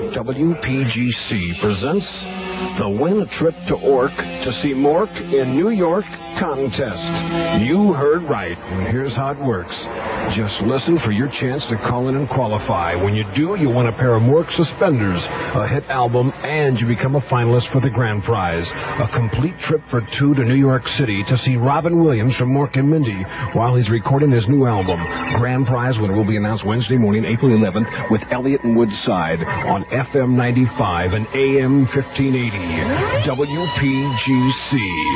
WPGC presents the Win a Trip to Ork to see Mork in New York contest. You heard right, and here's how it works. Just listen for your chance to call in and qualify. When you do, you win a pair of Mork suspenders, a hit album, and you become a finalist for the grand prize. A complete trip for two to New York City to see Robin Williams from Mork and Mindy while he's recording his new album. Grand prize winner will be announced Wednesday morning, April 11th, with Elliott and Woodside on FM 95 and AM 1580. WPGC.